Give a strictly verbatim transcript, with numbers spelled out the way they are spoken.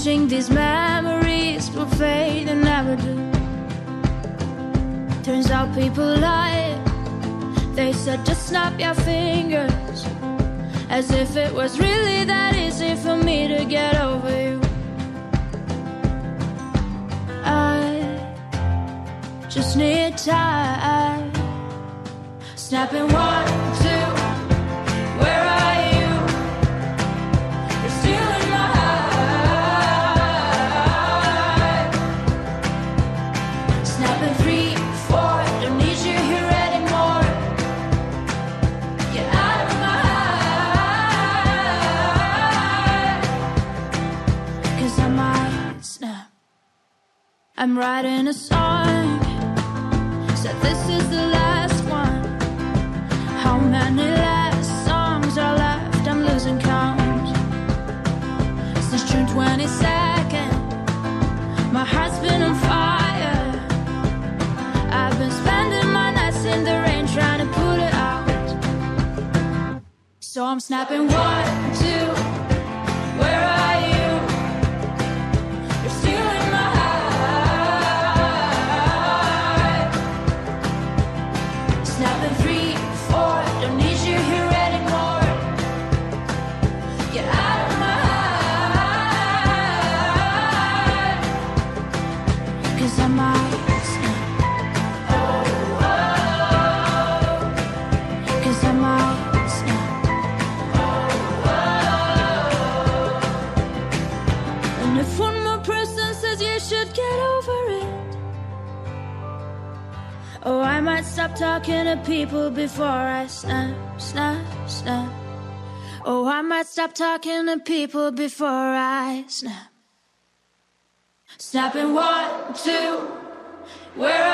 Wishing these memories will fade and never do. Turns out people lie. They said just snap your fingers, as if it was really that easy for me to get over you. I just need time. Snapping one, two, where are you? You're still in my heart. Snapping three, four, don't need you here anymore. Get out of my heart. 'Cause I might snap. I'm writing a song, said this is the last one. How many last songs are left? I'm losing count. Since June twenty-second, my heart's been on fire. I've been spending my nights in the rain trying to put it out. So I'm snapping one, two, where are you? You're still in my heart. Snapping three, four, don't need you here anymore. Get out of my heart. 'Cause I might snap. Oh, oh. 'Cause I might snap. Oh, oh. And if one more person says you should get over it, oh, I might stop talking to people before I snap, snap, snap. Oh, I might stop talking to people before I snap. Snapping one, two, where